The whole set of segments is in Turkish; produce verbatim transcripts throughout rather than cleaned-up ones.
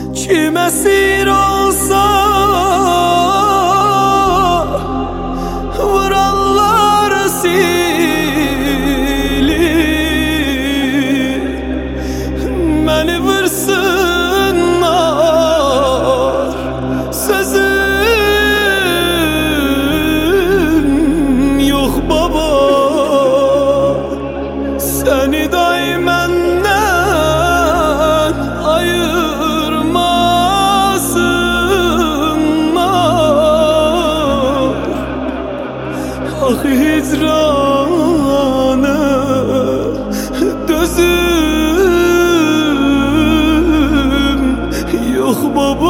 Kim esir olsa vurarlar silir, beni vursunlar sözüm yok baba. Seni dahi menden ayırmasınlar. Ah hicranı dözüm yok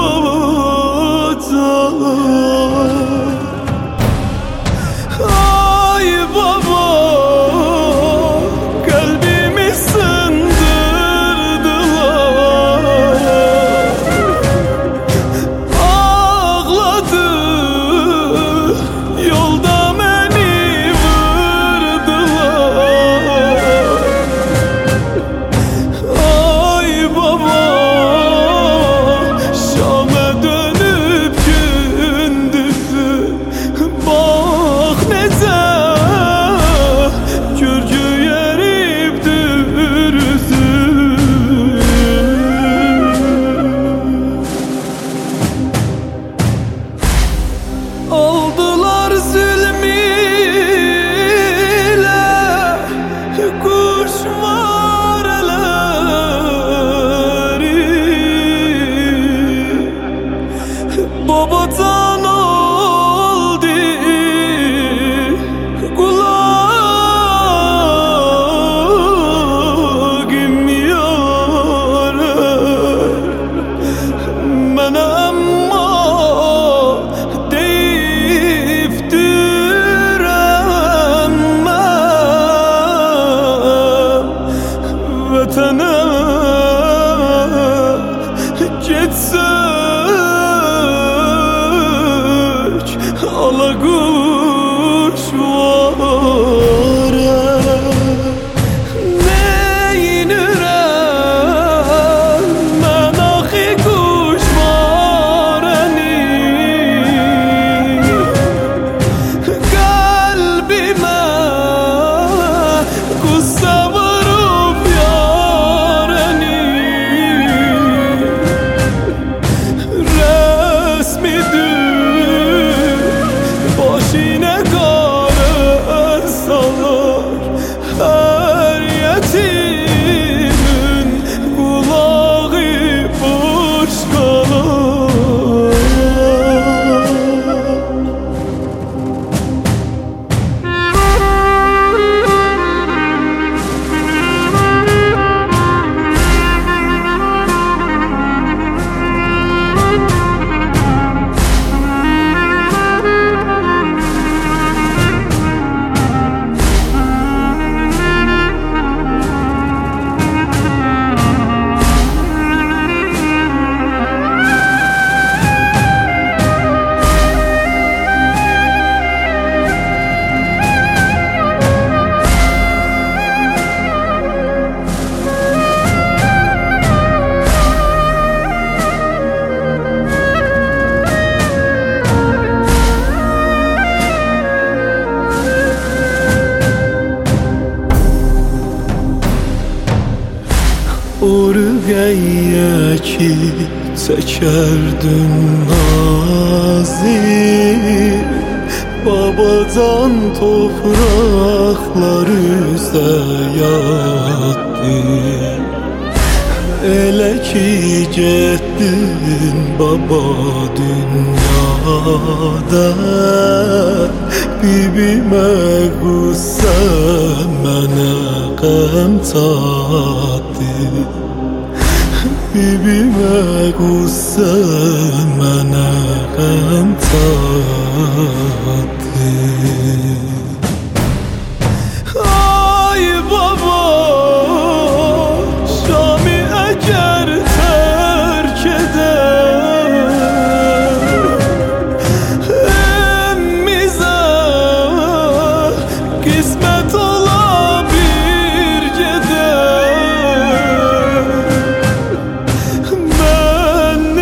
babacan. Ay baba, kalbimi sındırdılar. Ağladı yolda beni vurdular. Ay baba, Şam'a dönüp gündüzü bak nece Gürcü yerip dürüzüm. Aldılar zulmüyle kuşmareleri, babacan oldu kulağım yâre. Bana amma deyip direnmem, vatana getsek alakuş vare. Neynirem ben ahi kuşmareni, kalbime kussa vurup yareni. Resmidir başine kare salar, her yetimin kulağı boş kalar. Orgaya ki çekerdin nazik, babacan topraklar üze yattı. Elə ki getdin baba dünyada, bibimə qüssə mənə qəm çatdı. Bibimə qüssə mənə qəm çatdı. Ay baba, Şam'ı əgər tərk edər, emmizə qismət ola bir gedər. Mən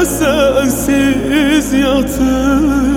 sensiz yatır